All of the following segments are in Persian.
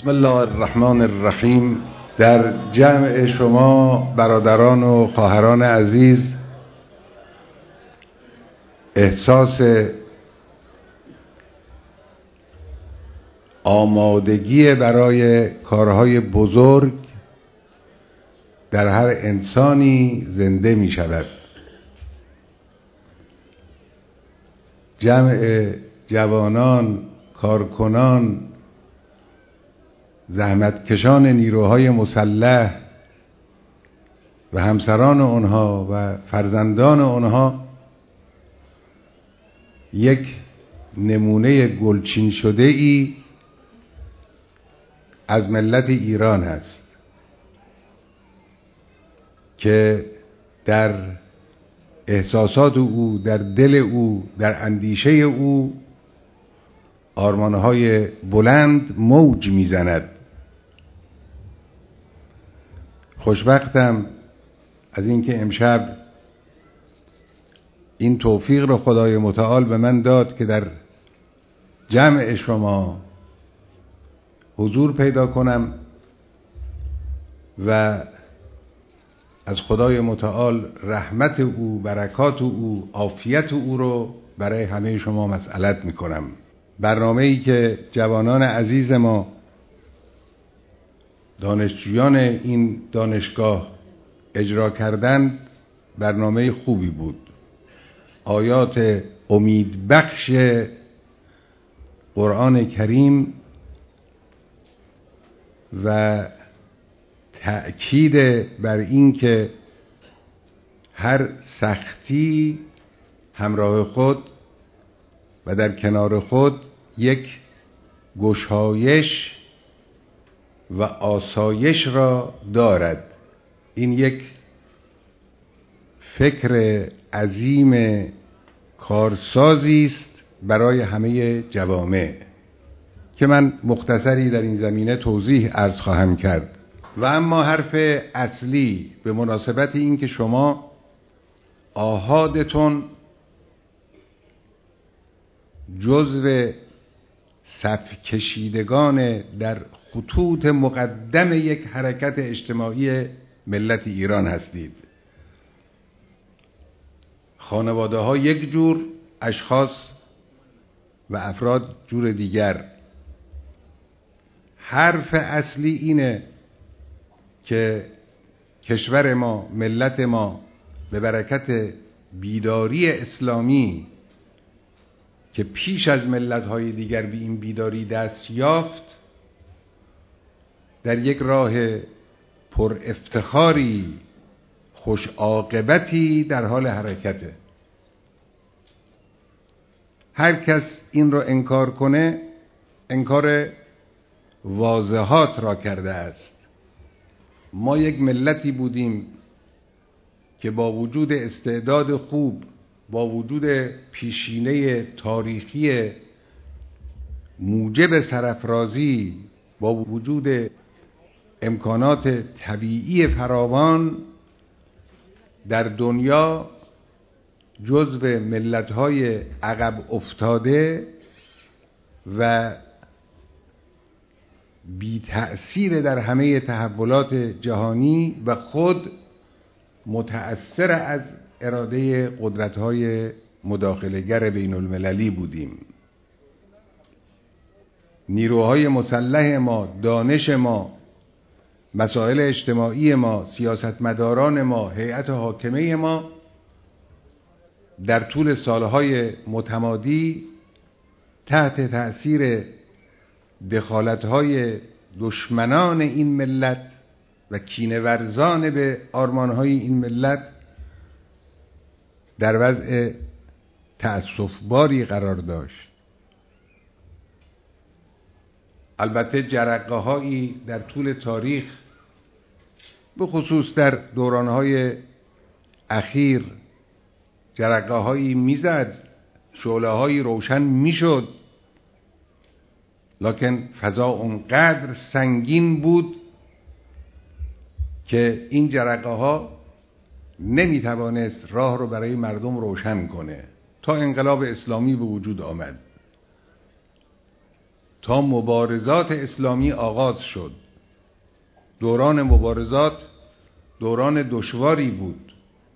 بسم الله الرحمن الرحیم. در جمع شما برادران و خواهران عزیز احساس آمادگی برای کارهای بزرگ در هر انسانی زنده می شود. جمع جوانان، کارکنان، زحمتکشان نیروهای مسلح و همسران آنها و فرزندان آنها یک نمونه گلچین شده ای از ملت ایران است که در احساسات او، در دل او، در اندیشه او آرمانهای بلند موج میزند. خوشبختم از اینکه امشب این توفیق رو خدای متعال به من داد که در جمع شما حضور پیدا کنم و از خدای متعال رحمت او، برکات او، عافیت او رو برای همه شما مسئلت میکنم. برنامه‌ای که جوانان عزیز ما، دانشجویان این دانشگاه اجرا کردند برنامه خوبی بود. آیات امیدبخش قرآن کریم و تأکید بر این که هر سختی همراه خود و در کنار خود یک گشایش و آسایش را دارد. این یک فکر عظیم کارسازی است برای همه جوامع که من مختصری در این زمینه توضیح عرض خواهم کرد. و اما حرف اصلی به مناسبت این که شما آحادتون جزو صف کشیدگان در خطوط مقدم یک حرکت اجتماعی ملت ایران هستید. خانواده ها یک جور، اشخاص و افراد جور دیگر. حرف اصلی اینه که کشور ما، ملت ما به برکت بیداری اسلامی که پیش از ملت‌های دیگر به این بیداری دست یافت، در یک راه پر افتخاری، خوش عاقبتی در حال حرکته. هر کس این رو انکار کنه انکار واضحات را کرده است. ما یک ملتی بودیم که با وجود استعداد خوب، با وجود پیشینه تاریخی موجب سرافرازی، با وجود امکانات طبیعی فراوان در دنیا جزو ملت‌های عقب افتاده و بی تأثیر در همه تحولات جهانی و خود متأثر از اراده قدرت‌های مداخله‌گر بین المللی بودیم. نیروهای مسلح ما، دانش ما، مسائل اجتماعی ما، سیاستمداران ما، هیئت حاکمه ما در طول سالهای متمادی تحت تأثیر دخالت‌های دشمنان این ملت و کینه‌ورزان به آرمان‌های این ملت در وضع تأسف‌باری قرار داشت. البته جرقه‌هایی در طول تاریخ، به خصوص در دوران‌های اخیر، جرقه‌هایی میزد، شعله‌هایی روشن میشد، لکن فضا اونقدر سنگین بود که این جرقه‌ها نمیتوانست راه رو برای مردم روشن کنه تا انقلاب اسلامی به وجود آمد. تا مبارزات اسلامی آغاز شد. دوران مبارزات دوران دشواری بود.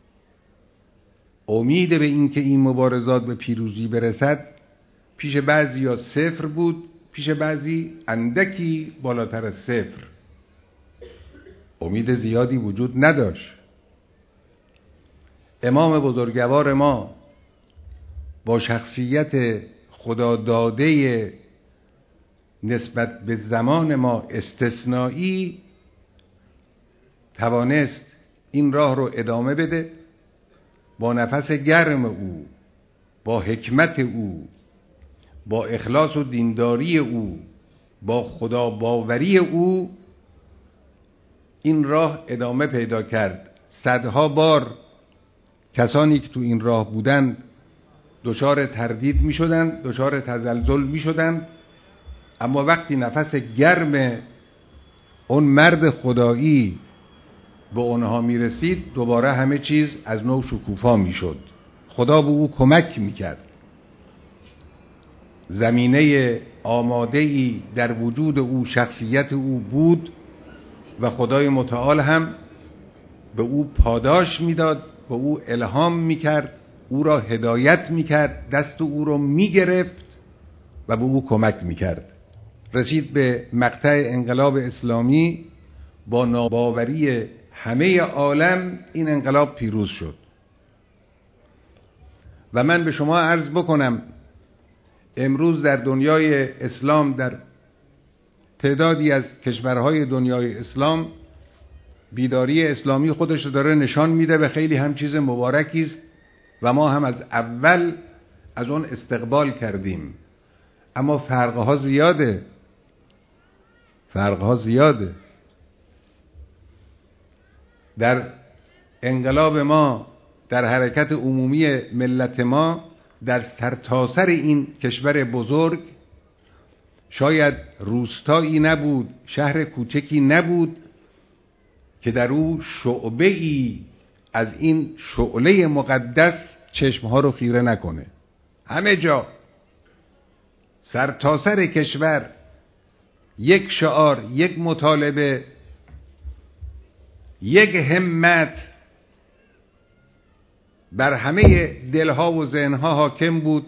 امید به این که این مبارزات به پیروزی برسد پیش بعضیا صفر بود، پیش بعضی اندکی بالاتر از صفر. امید زیادی وجود نداشت. امام بزرگوار ما با شخصیت خداداده نسبت به زمان ما استثنایی توانست این راه رو ادامه بده. با نفس گرم او، با حکمت او، با اخلاص و دینداری او، با خدا باوری او این راه ادامه پیدا کرد. صدها بار کسانی که تو این راه بودند دچار تردید می شدند، دچار تزلزل می شدند، اما وقتی نفس گرم اون مرد خدایی به اونها می رسید دوباره همه چیز از نو شکوفا می شد. خدا به او کمک می کرد. زمینه آماده‌ای در وجود او، شخصیت او بود و خدای متعال هم به او پاداش میداد، به او الهام میکرد، او را هدایت میکرد، دست او را میگرفت و به او کمک میکرد. رسید به مقطع انقلاب اسلامی، با ناباوری همه عالم این انقلاب پیروز شد. و من به شما عرض بکنم امروز در دنیای اسلام، در تعدادی از کشورهای دنیای اسلام، بیداری اسلامی خودش رو داره نشان میده و خیلی هم چیز مبارکی است و ما هم از اول از اون استقبال کردیم. اما فرقها زیاده. در انقلاب ما، در حرکت عمومی ملت ما، در سرتاسر این کشور بزرگ شاید روستایی نبود، شهر کوچکی نبود که در او شعبه‌ای از این شعله مقدس چشمها رو خیره نکنه. همه جا، سرتاسر کشور، یک شعار، یک مطالبه، یک همت بر همه دلها و ذهنها حاکم بود.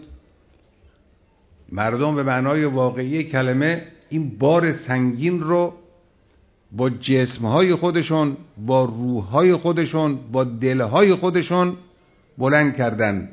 مردم به معنای واقعی کلمه این بار سنگین رو با جسمهای خودشون، با روحهای خودشون، با دلهای خودشون بلند کردن.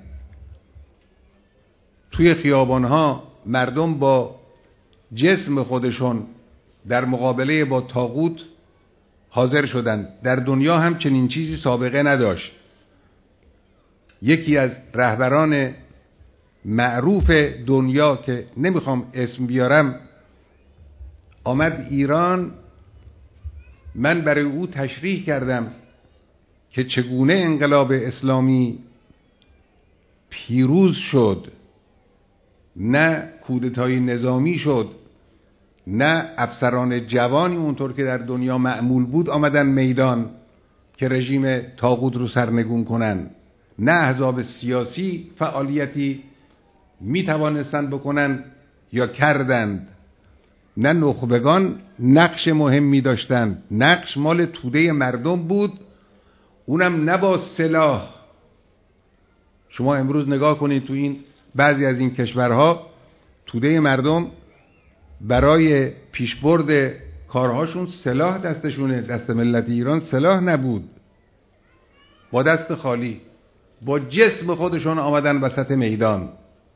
توی خیابانها مردم با جسم خودشون در مقابله با طاغوت حاضر شدند. در دنیا هم چنین چیزی سابقه نداشت. یکی از رهبران معروف دنیا که نمیخوام اسم بیارم آمد ایران. من برای او تشریح کردم که چگونه انقلاب اسلامی پیروز شد. نه کودتای نظامی شد، نه افسران جوانی اونطور که در دنیا معمول بود آمدن میدان که رژیم طاغوت رو سرنگون کنن، نه احزاب سیاسی فعالیتی می توانستند بکنند یا کردند، نه نخبگان نقش مهمی داشتند. نقش مال توده مردم بود، اونم نه با سلاح. شما امروز نگاه کنید تو این بعضی از این کشورها توده مردم برای پیشبرد کارهاشون سلاح دستشونه. دست ملت ایران سلاح نبود، با دست خالی، با جسم خودشون آمدن وسط میدان،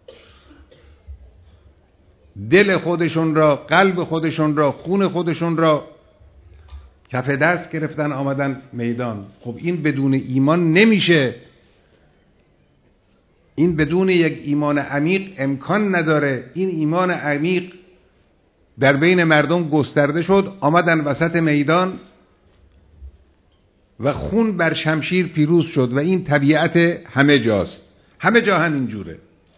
دل خودشون را، قلب خودشون را، خون خودشون را کف دست گرفتن آمدن میدان. خب این بدون ایمان نمیشه. این بدون یک ایمان عمیق امکان نداره. این ایمان عمیق در بین مردم گسترده شد، آمدن وسط میدان و خون بر شمشیر پیروز شد. و این طبیعت همه جاست، همه جا همین جوره.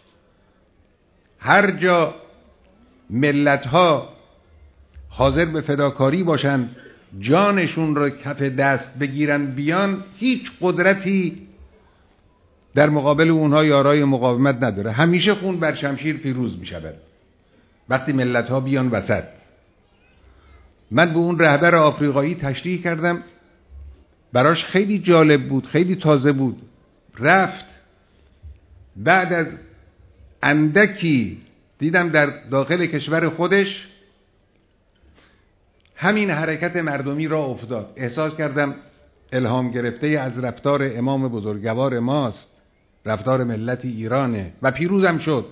هر جا ملت‌ها حاضر به فداکاری باشن، جانشون رو کف دست بگیرن بیان، هیچ قدرتی در مقابل اونها یارای مقاومت نداره. همیشه خون بر شمشیر پیروز می شود. وقتی ملت ها بیان وسط. من به اون رهبر آفریقایی تشریح کردم، براش خیلی جالب بود، خیلی تازه بود. رفت بعد از اندکی دیدم در داخل کشور خودش همین حرکت مردمی را افتاد. احساس کردم الهام گرفته از رفتار امام بزرگوار ماست، رفتار ملت ایرانه و پیروزم شد.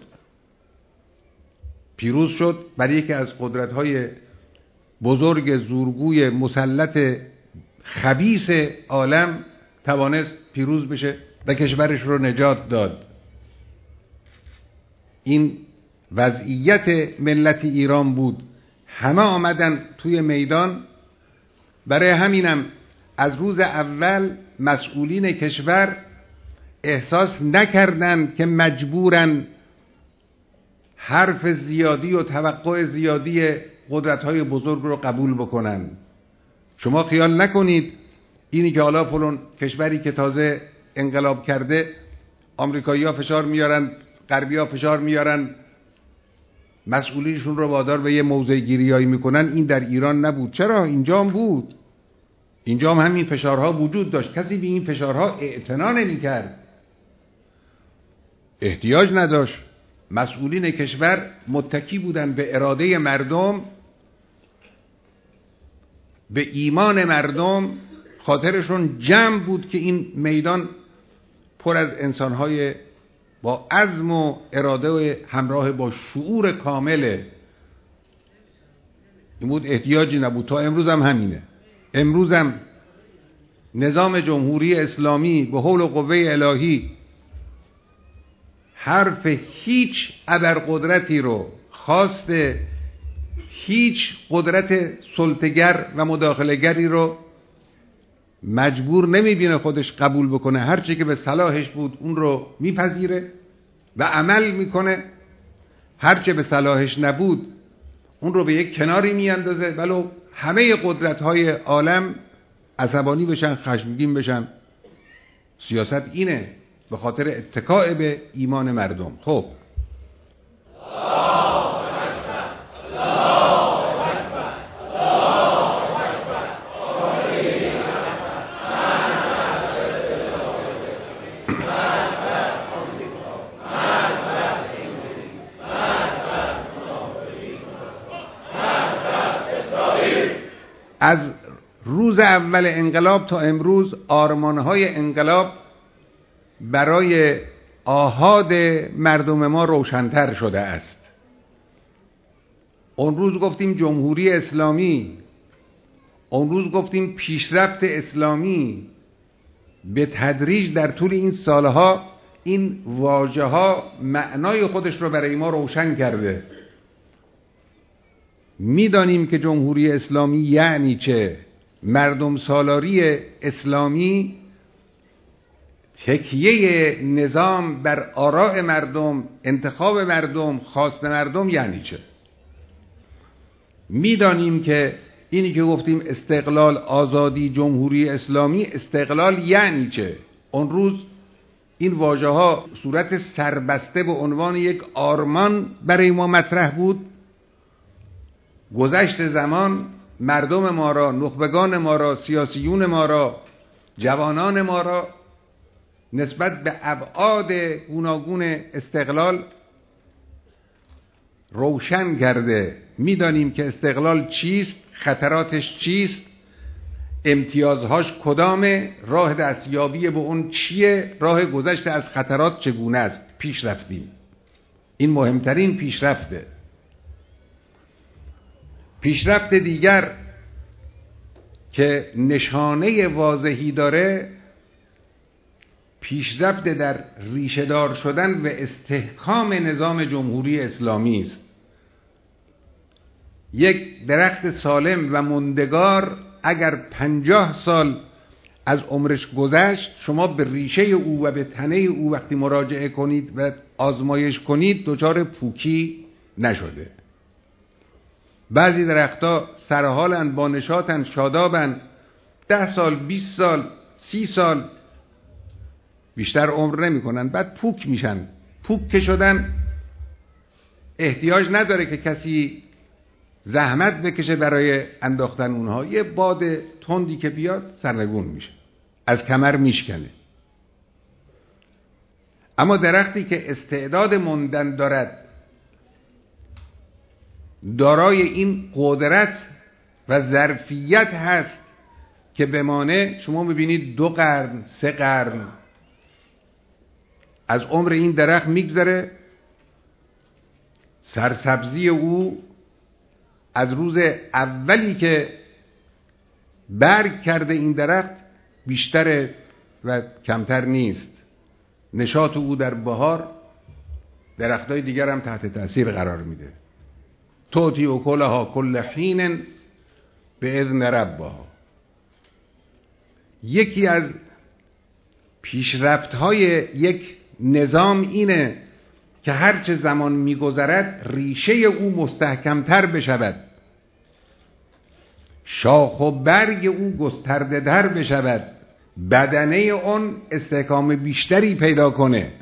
پیروز شد برای یکی از قدرت‌های بزرگ زورگوی مسلط خبیث عالم توانست پیروز بشه و کشورش رو نجات داد. این وضعیت ملت ایران بود. همه آمدن توی میدان. برای همینم از روز اول مسئولین کشور احساس نکردند که مجبورن حرف زیادی و توقع زیادی قدرت‌های بزرگ رو قبول بکنن. شما خیال نکنید اینی که حالا فلان کشوری که تازه انقلاب کرده آمریکایی‌ها فشار میارن، غربی‌ها فشار میارن، مسئولینشون رو وادار به یه موضع گیریایی میکنن. این در ایران نبود. چرا؟ اینجا هم بود. اینجا هم همین فشارها وجود داشت. کسی به این فشارها اعتنا نمی‌کرد. احتیاج نداشت. مسئولین کشور متکی بودن به اراده مردم، به ایمان مردم. خاطرشون جمع بود که این میدان پر از انسان‌های با عزم و اراده و همراه با شعور کامله. این بود، احتیاجی نبود. تا امروز هم همینه. امروز هم نظام جمهوری اسلامی به حول و قوه الهی حرف هیچ ابرقدرتی رو، خواست هیچ قدرت سلطه‌گر و مداخله‌گری رو مجبور نمیبینه خودش قبول بکنه. هرچی که به صلاحش بود اون رو میپذیره و عمل میکنه. هرچی به صلاحش نبود اون رو به یک کناری میاندازه. ولو همه قدرت‌های عالم عصبانی بشن، خشمگین بشن. سیاست اینه، به خاطر اتکاء به ایمان مردم. خب از روز اول انقلاب تا امروز آرمان‌های انقلاب برای آحاد مردم ما روشن‌تر شده است. اون روز گفتیم جمهوری اسلامی، اون روز گفتیم پیشرفت اسلامی. به تدریج در طول این سالها این واژه‌ها معنای خودش رو برای ما روشن کرده. میدانیم که جمهوری اسلامی یعنی چه. مردم سالاری اسلامی، تکیه نظام بر آراء مردم، انتخاب مردم، خواست مردم یعنی چه. میدانیم که اینی که گفتیم استقلال، آزادی، جمهوری اسلامی، استقلال یعنی چه. اون روز این واژه ها صورت سربسته به عنوان یک آرمان برای ما مطرح بود. گذشت زمان مردم ما را، نخبگان ما را، سیاسیون ما را، جوانان ما را نسبت به ابعاد گوناگون استقلال روشن کرده. میدانیم که استقلال چیست، خطراتش چیست، امتیازهاش کدامه، راه دستیابی به اون چیه، راه گذشت از خطرات چگونه است. پیش رفتیم. این مهمترین پیشرفته. پیشرفت دیگر که نشانه واضحی داره، پیشرفت در ریشه‌دار شدن و استحکام نظام جمهوری اسلامی است. یک درخت سالم و ماندگار اگر 50 سال از عمرش گذشت، شما به ریشه او و به تنه او وقتی مراجعه کنید و آزمایش کنید دچار پوکی نشده. بعضی درختها سرحالن، با نشاطن، شادابن، 10 سال، 20 سال، 30 سال بیشتر عمر نمی کنن، بعد پوک میشن. پوک که شدن احتیاج نداره که کسی زحمت بکشه برای انداختن اونها. یه باد تندی که بیاد سرنگون میشه، از کمر میشکنه. اما درختی که استعداد موندن دارد، دارای این قدرت و ظرفیت هست که بمانه، شما میبینید 2 قرن 3 قرن از عمر این درخت میگذره، سرسبزی او از روز اولی که برگ کرده این درخت بیشتر و کمتر نیست. نشاط او در بهار درختای دیگر هم تحت تأثیر قرار میده. توتی اکلها کل حین به اذن ربها. یکی از پیشرفت‌های یک نظام اینه که هرچه زمان می‌گذرد ریشه او مستحکم‌تر بشود، شاخ و برگ او گسترده در بشود، بدنه اون استحکام بیشتری پیدا کنه.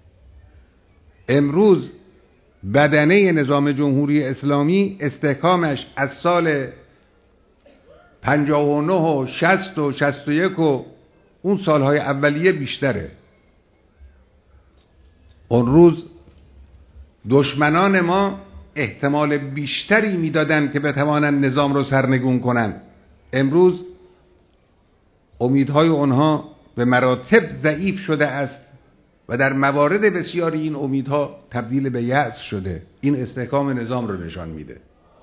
امروز بدنه نظام جمهوری اسلامی استحکامش از سال 59 و 60 و 61 و اون سالهای اولیه بیشتره. اون روز دشمنان ما احتمال بیشتری میدادن که بتوانند نظام رو سرنگون کنن. امروز امیدهای اونها به مراتب ضعیف شده است و در موارد بسیاری این امیدها تبدیل به یأس شده. این استحکام نظام رو نشان میده.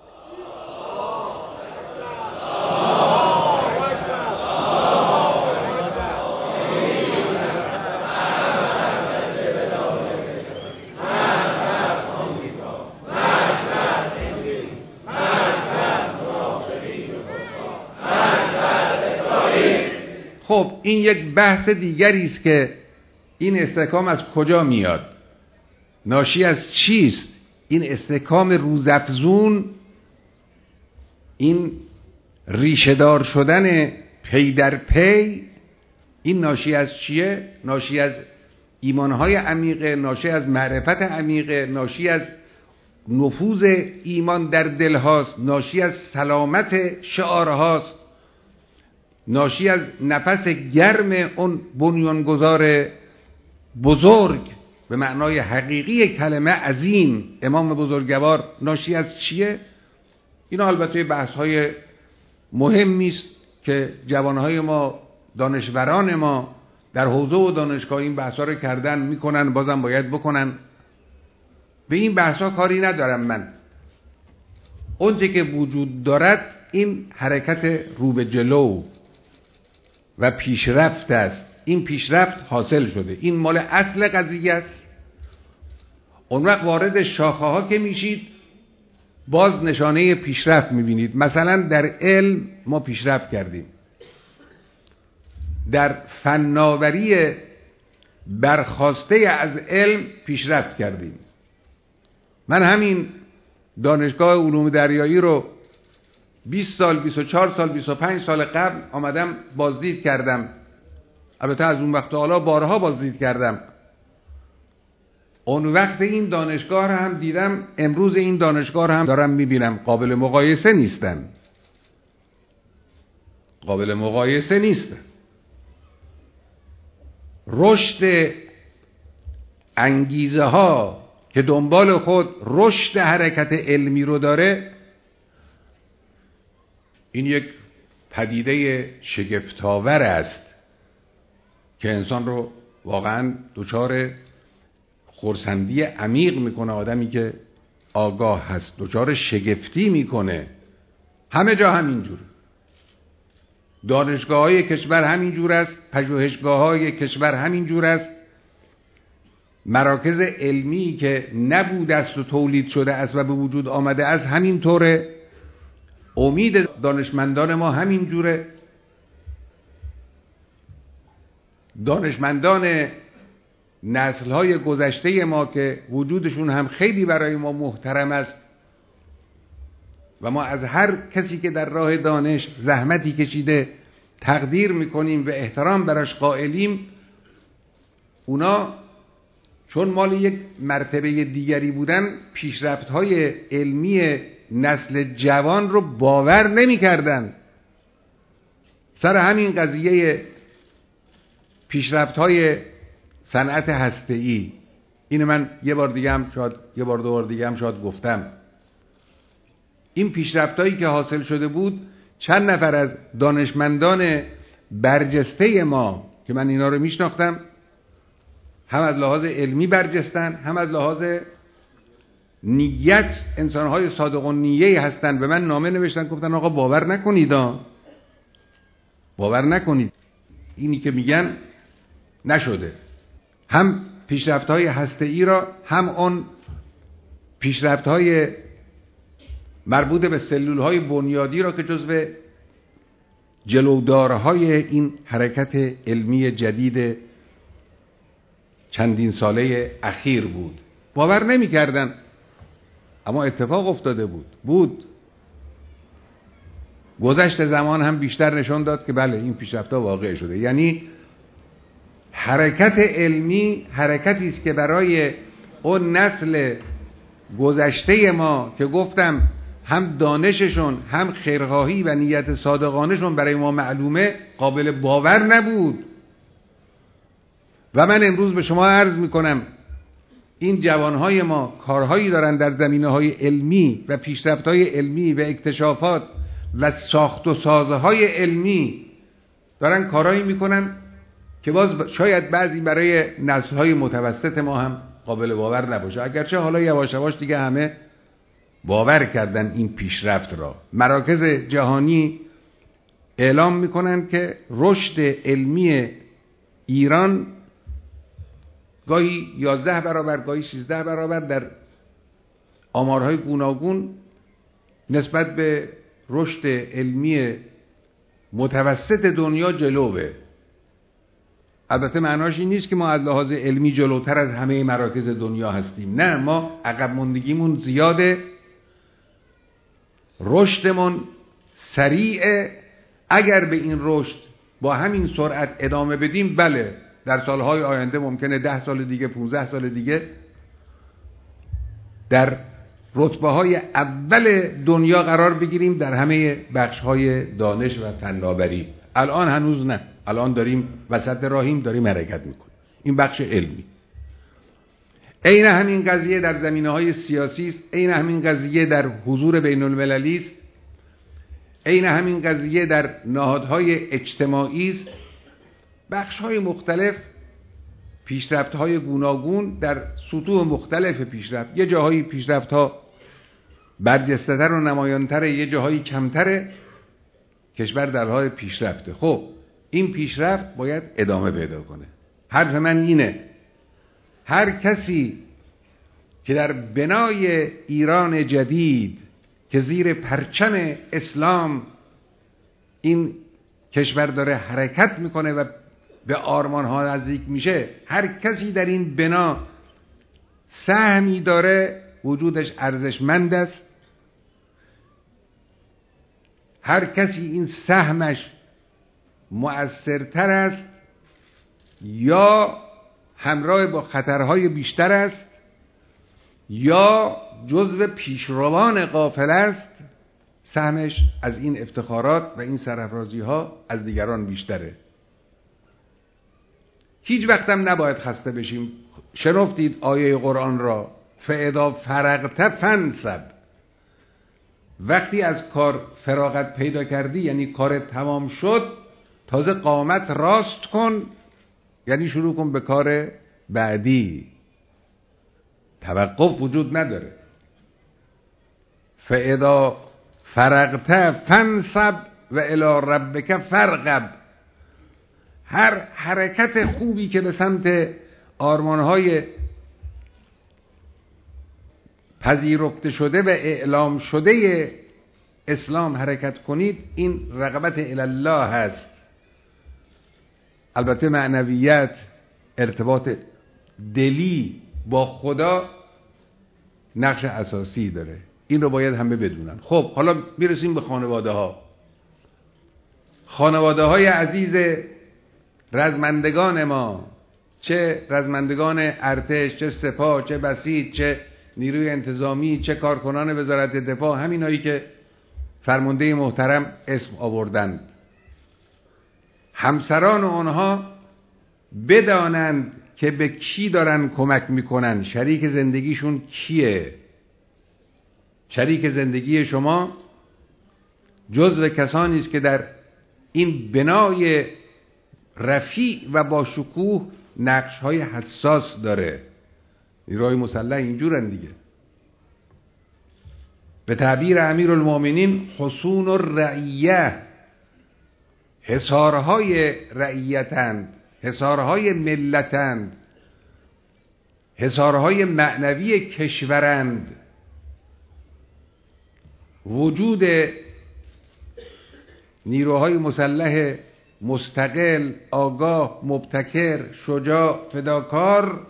خب این یک بحث دیگری است که این استحکام از کجا میاد، ناشی از چیست؟ این استحکام روزافزون، این ریشه‌دار شدن پی در پی، این ناشی از چیه؟ ناشی از ایمانهای عمیقه، ناشی از معرفت عمیقه، ناشی از نفوذ ایمان در دلهاست، ناشی از سلامت شعارهاست، ناشی از نفس گرم اون بنیانگذار بزرگ به معنای حقیقی کلمه عظیم، امام بزرگوار. ناشی از چیه؟ اینا البته بحث‌های مهمی است که جوانهای ما، دانشوران ما در حوزه و دانشگاه این بحث‌ها رو کردن، میکنن، بازم باید بکنن. به این بحث‌ها کاری ندارم من. اونچه که وجود دارد این حرکت رو به جلو و پیشرفت است. این پیشرفت حاصل شده، این مال اصل قضیه است. اون وقت وارد شاخه ها که میشید باز نشانه پیشرفت میبینید. مثلا در علم ما پیشرفت کردیم، در فناوری برخواسته از علم پیشرفت کردیم. من همین دانشگاه علوم دریایی رو 20 سال، 24 سال، 25 سال قبل آمدم بازدید کردم. البته از اون وقت حالا بارها بازدید کردم. اون وقت این دانشگاه رو هم دیدم، امروز این دانشگاه رو هم دارم میبینم. قابل مقایسه نیستن، قابل مقایسه نیستن. رشد انگیزه ها که دنبال خود رشد حرکت علمی رو داره، این یک پدیده شگفت‌آور است که انسان رو واقعا دچار خرسندی عمیق میکنه. آدمی که آگاه هست دچار شگفتی میکنه. همه جا همینجور، دانشگاه‌های کشور همینجور است، پژوهشگاه‌های کشور همینجور است. مراکز علمی که نبود است و تولید شده است و به وجود آمده است همینطوره. امید دانشمندان ما همینجوره. دانشمندان نسل‌های گذشته ما که وجودشون هم خیلی برای ما محترم است و ما از هر کسی که در راه دانش زحمتی کشیده تقدیر میکنیم و احترام براش قائلیم، اونا چون مال یک مرتبه دیگری بودن، پیشرفت‌های علمی نسل جوان رو باور نمی‌کردن. سر همین قضیه پیشرفت‌های صنعت هسته‌ای، اینو من یه بار دو بار دیگه هم شاید گفتم، این پیشرفت‌هایی که حاصل شده بود، چند نفر از دانشمندان برجسته ما که من اینا رو میشناختم، هم از لحاظ علمی برجستن، هم از لحاظ نیت انسان‌های صادق النیه هستن، به من نامه نوشتن گفتن آقا باور نکنید اینی که میگن نشده. هم پیشرفت‌های هسته‌ای را، هم اون پیشرفت‌های مربوط به سلول‌های بنیادی را که جزو جلودارهای این حرکت علمی جدید چندین ساله اخیر بود، باور نمی‌کردن. اما اتفاق افتاده بود. گذشت زمان هم بیشتر نشون داد که بله این پیشرفت‌ها واقع شده. یعنی حرکت علمی حرکتی است که برای اون نسل گذشته ما که گفتم هم دانششون، هم خیرخواهی و نیت صادقانهشون برای ما معلومه، قابل باور نبود. و من امروز به شما عرض میکنم این جوانهای ما کارهایی دارن در زمینه‌های علمی و پیشرفت‌های علمی و اکتشافات و ساخت و سازهای علمی دارن کارهایی میکنن که باز شاید بعضی برای نسل‌های متوسط ما هم قابل باور نباشه، اگرچه حالا یواش یواش دیگه همه باور کردن این پیشرفت را. مراکز جهانی اعلام میکنن که رشد علمی ایران گاهی 11 برابر گاهی 13 برابر در آمارهای گوناگون نسبت به رشد علمی متوسط دنیا جلوه. البته معناش این نیست که ما از لحاظ علمی جلوتر از همه مراکز دنیا هستیم، نه، ما عقب ماندگیمون زیاده، رشدمون سریعه. اگر به این رشد با همین سرعت ادامه بدیم، بله در سالهای آینده ممکنه 10 سال دیگه، 15 سال دیگه در رتبه‌های اول دنیا قرار بگیریم در همه بخش‌های دانش و فناوری. الان هنوز نه، الان داریم وسط راهیم، داریم حرکت میکنیم. این بخش علمی. عین همین قضیه در زمینه‌های سیاسی است، عین همین قضیه در حضور بین المللی است، عین همین قضیه در نهادهای اجتماعی است. بخش‌های مختلف، پیشرفت‌های گوناگون در سطوح مختلف پیشرفت. یه جاهایی پیشرفت‌ها برجسته‌تر و نمایان‌تره، یه جاهایی کمتره. کشور در حال پیشرفته. خب این پیشرفت باید ادامه پیدا کنه. حرف من اینه، هر کسی که در بنای ایران جدید که زیر پرچم اسلام این کشور داره حرکت میکنه و به آرمان‌ها نزدیک میشه، هر کسی در این بنا سهمی داره وجودش ارزشمند است. هر کسی این سهمش مؤثرتر است یا همراه با خطرهای بیشتر است یا جزو پیشروان قافله است، سهمش از این افتخارات و این سرافرازی ها از دیگران بیشتره. هیچ وقتم نباید خسته بشیم. شنفتید آیه قرآن را، فاذا فرغت فانصب. وقتی از کار فراغت پیدا کردی، یعنی کار تمام شد، تازه قامت راست کن، یعنی شروع کن به کار بعدی. توقف وجود نداره. فاذا فرغت فانصب و الی ربک فارغب. هر حرکت خوبی که به سمت آرمانهای پذیرفته شده و اعلام شده اسلام حرکت کنید، این رغبت الی الله هست. البته معنویت، ارتباط دلی با خدا نقش اساسی داره، این رو باید همه بدونن. خب حالا میرسیم به خانواده ها. خانواده های عزیز رزمندگان ما، چه رزمندگان ارتش، چه سپاه، چه بسیج، چه نیروی انتظامی، چه کارکنان وزارت دفاع، همینایی که فرمانده محترم اسم آوردند، همسران اونها بدانند که به کی دارن کمک میکنن، شریک زندگیشون کیه. شریک زندگی شما جزو کسانی است که در این بنای رفیع و با شکوه نقش‌های حساس داره. نیروهای مسلح اینجورن دیگه. به تعبیر امیرالمومنین حصون الرعیه، حصارهای رعیتند، حصارهای ملتند، حصارهای معنوی کشورند. وجود نیروهای مسلح مستقل، آگاه، مبتکر، شجاع، فداکار،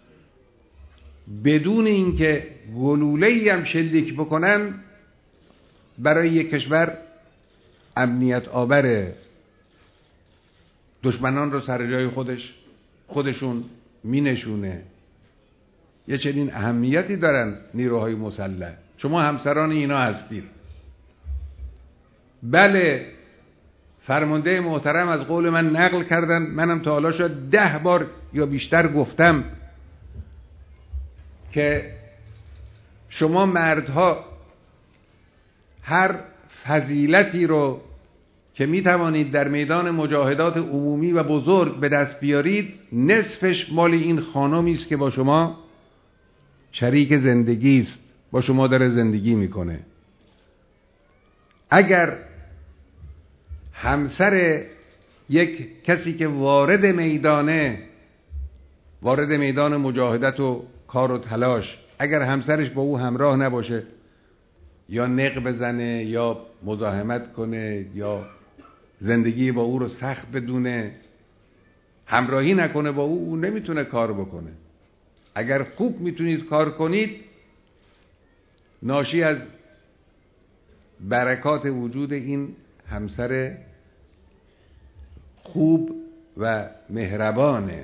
بدون اینکه گلوله‌ای هم شلیک بکنن، برای یک کشور امنیت آوره. دشمنان رو سر جای خودشون مینشونه. یه چنین اهمیتی دارن نیروهای مسلح. شما همسران اینا هستید. بله، فرمانده محترم از قول من نقل کردن، منم تا حالا شاید 10 بار یا بیشتر گفتم که شما مردها هر فضیلتی رو که می توانید در میدان مجاهدات عمومی و بزرگ به دست بیارید، نصفش مال این خانمی است که با شما شریک زندگی است، با شما داره زندگی میکنه. اگر همسر یک کسی که وارد میدان مجاهدت و کار و تلاش، اگر همسرش با او همراه نباشه، یا نق بزنه یا مزاحمت کنه یا زندگی با او رو سخت بدونه، همراهی نکنه با او نمیتونه کار بکنه. اگر خوب میتونید کار کنید، ناشی از برکات وجود این همسر خوب و مهربانه.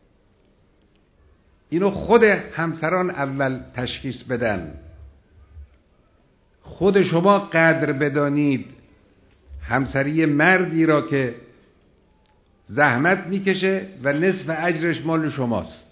اینو خود همسران اول تشخیص بدن. خود شما قدر بدانید همسری مردی را که زحمت میکشه و نصف اجرش مال شماست.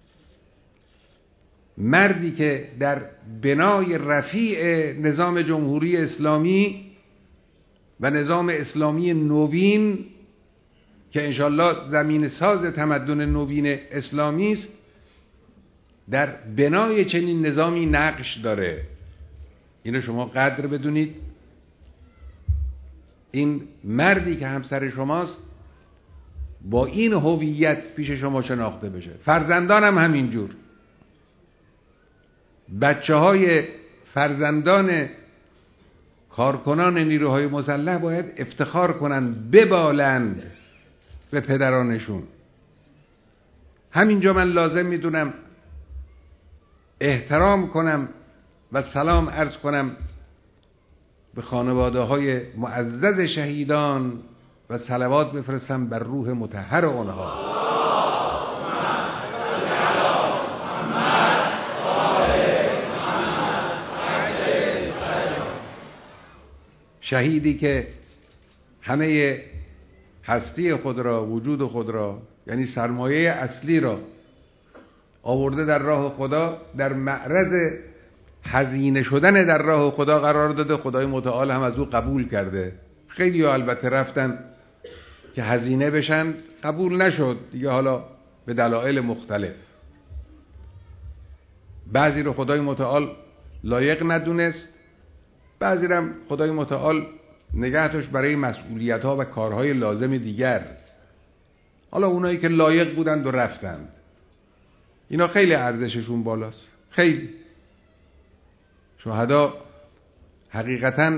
مردی که در بنای رفیع نظام جمهوری اسلامی و نظام اسلامی نوین که انشالله زمین ساز تمدن نوین اسلامی است، در بنای چنین نظامی نقش داره. اینو شما قدر بدونید. این مردی که همسر شماست با این هویت پیش شما شناخته بشه. فرزندان هم همینجور. بچه های فرزندان کارکنان نیروهای مسلح باید افتخار کنند، ببالند به پدرانشون. همینجا من لازم میدونم احترام کنم و سلام عرض کنم به خانواده های معزز شهیدان و صلوات بفرستم بر روح مطهر آنها. شهیدی که همه هستی خود را، وجود خود را، یعنی سرمایه اصلی را آورده در راه خدا، در معرض هزینه شدن در راه خدا قرار داده. خدای متعال هم از او قبول کرده. خیلی ها البته رفتن که هزینه بشن، قبول نشد دیگه، حالا به دلایل مختلف. بعضی رو خدای متعال لایق ندونست، بعضی رو هم خدای متعال نگه داشت برای مسئولیت ها و کارهای لازم دیگر. حالا اونایی که لایق بودند و رفتند، اینا خیلی ارزششون بالاست. خیلی شهدا حقیقتاً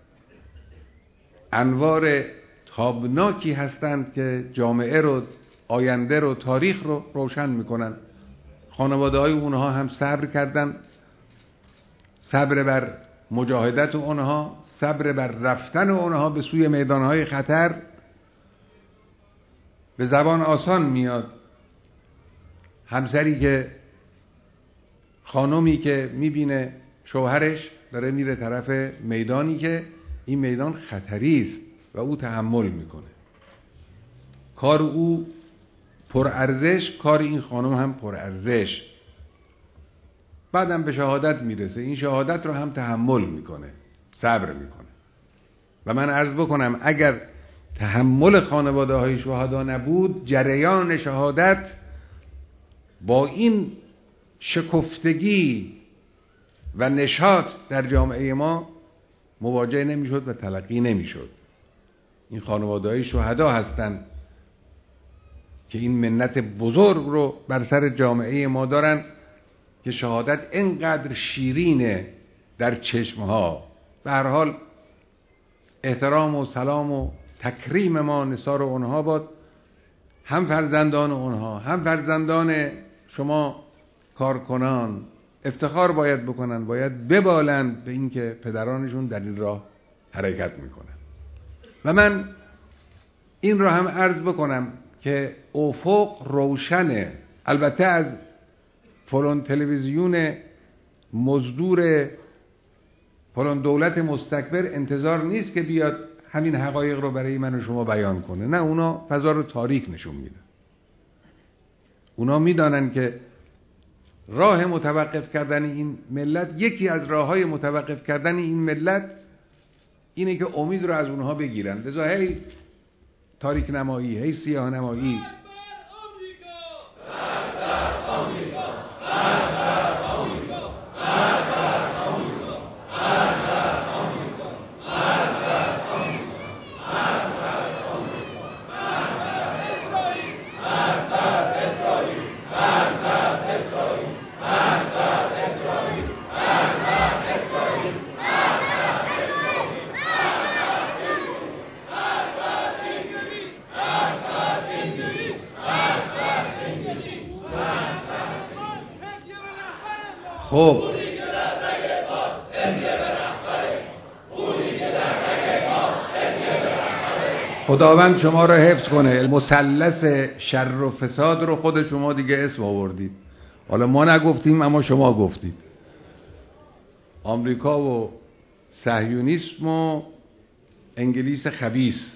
انوار تابناکی هستند که جامعه رو، آینده رو، تاریخ رو روشن میکنن. خانواده های اونها هم صبر کردن، صبر بر مجاهدت اونها، صبر بر رفتن اونها به سوی میدانهای خطر. به زبان آسان میاد، همسری که خانمی که میبینه شوهرش داره میره طرف میدانی که این میدان خطری است و او تحمل میکنه، کار او پرارزش، کار این خانم هم پرارزش، بعدم به شهادت میرسه، این شهادت رو هم تحمل میکنه، صبر میکنه. و من عرض بکنم اگر تحمل خانواده های شهدا نبود، جریان شهادت با این شکفتگی و نشاط در جامعه ما مواجه نمیشد و تلقی نمیشد. این خانواده های شهدا هستند که این منت بزرگ رو بر سر جامعه ما دارن که شهادت اینقدر شیرینه در چشمها. به هر حال احترام و سلام و تکریم ما نثار اونها باد، هم فرزندان اونها هم فرزندان شما کارکنان افتخار باید بکنن، باید ببالند به این که پدرانشون در این راه حرکت میکنن. و من این رو هم عرض بکنم که افق روشنه. البته از فلان تلویزیون مزدور فلان دولت مستکبر انتظار نیست که بیاد همین حقایق رو برای من و شما بیان کنه. نه، اونا فضا رو تاریک نشون میدن. اونا میدانن که راه متوقف کردن این ملت، یکی از راههای متوقف کردن این ملت اینه که امید رو از اونها بگیرن. لذا هی تاریک نمایی، هی سیاه نمایی. خب خداوند شما را حفظ کنه. مثلث شر و فساد رو خود شما دیگه اسم آوردید. حالا ما نگفتیم اما شما گفتید. آمریکا و صهیونیسم و انگلیس خبیث.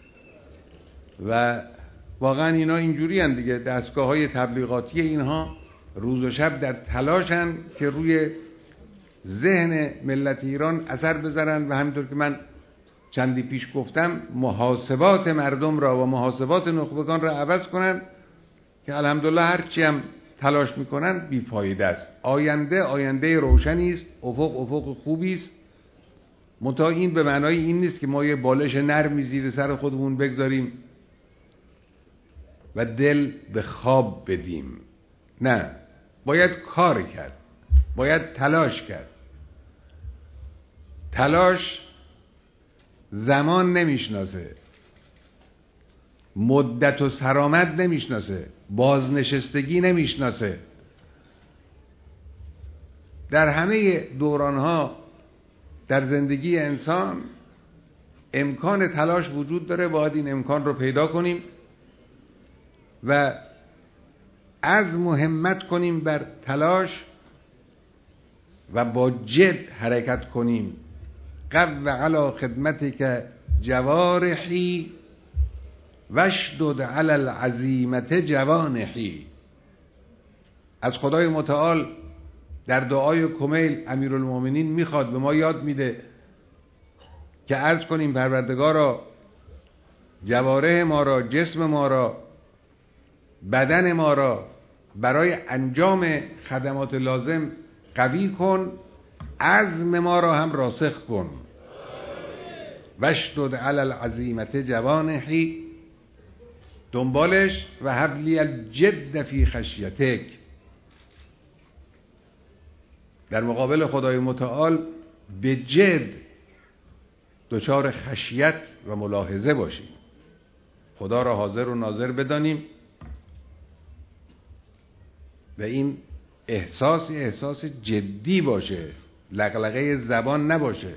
و واقعا اینا اینجوری هن دیگه. دستگاه های تبلیغاتی اینها روز و شب در تلاشن که روی ذهن ملت ایران اثر بذارن و همینطور که من چندی پیش گفتم محاسبات مردم را و محاسبات نخبگان را عوض کنن که الحمدلله هرچی هم تلاش میکنن بیفایده است. آینده روشنی است، افق خوبی است. منتها این به معنای این نیست که ما یه بالش نرمی زیر سر خودمون بگذاریم و دل به خواب بدیم. نه، باید کار کرد، باید تلاش کرد. تلاش زمان نمیشناسه، مدت و سرامت نمیشناسه، بازنشستگی نمیشناسه. در همه دورانها در زندگی انسان امکان تلاش وجود داره، باید این امکان رو پیدا کنیم و عزم و همت کنیم بر تلاش و با جد حرکت کنیم. قو علی خدمتک جوارحی واشدد علی العزیمة جوانحی. از خدای متعال در دعای کمیل امیرالمومنین میخواد، به ما یاد میده که عرض کنیم پروردگارا جوارح ما را، جسم ما را، بدن ما را برای انجام خدمات لازم قوی کن، عزم ما را هم راسخ کن. واشدد علی العزیمة جوانحی. دنبالش و حبلی الجد فی خشیتک. در مقابل خدای متعال به جد دچار خشیت و ملاحظه باشیم. خدا را حاضر و ناظر بدانیم و این احساس جدی باشه، لغلغه زبان نباشه.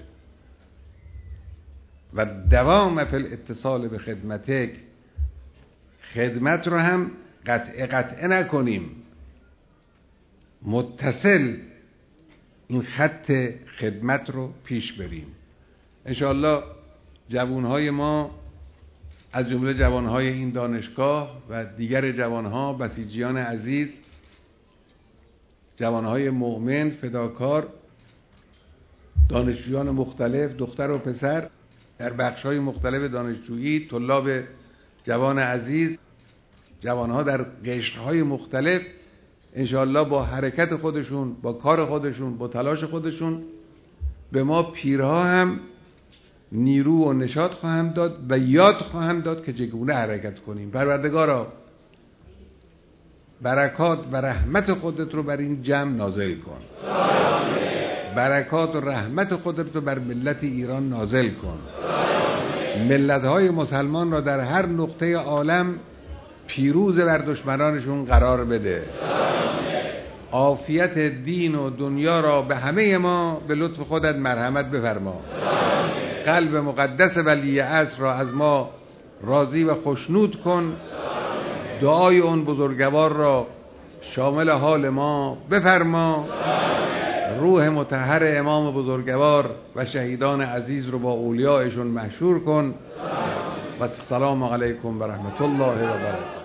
و دوام فی الاتصال به خدمتک. خدمت رو هم قطعه نکنیم. متصل این خط خدمت رو پیش بریم. انشاءالله جوانهای ما از جمله جوانهای این دانشگاه و دیگر جوانها، بسیجیان عزیز، جوانهای مؤمن، فداکار، دانشجویان مختلف، دختر و پسر در بخش‌های مختلف دانشجویی، طلاب جوان عزیز، جوانها در قشرهای مختلف، انشاءالله با حرکت خودشون، با کار خودشون، با تلاش خودشون به ما پیرها هم نیرو و نشاط خواهند داد و یاد خواهند داد که چگونه حرکت کنیم. پروردگارا برکات و رحمت خودت رو بر این جمع نازل کن. برکات و رحمت خودت رو بر ملت ایران نازل کن. ملت‌های مسلمان را در هر نقطه عالم پیروز بر دشمنانشون قرار بده. عافیت دین و دنیا را به همه ما به لطف خودت مرحمت بفرما. قلب مقدس ولی عصر را از ما راضی و خوشنود کن. دعای اون بزرگوار را شامل حال ما بفرما. روح مطهر امام بزرگوار و شهیدان عزیز رو با اولیاءشون محشور کن. و السلام علیکم و رحمت الله و برکاته.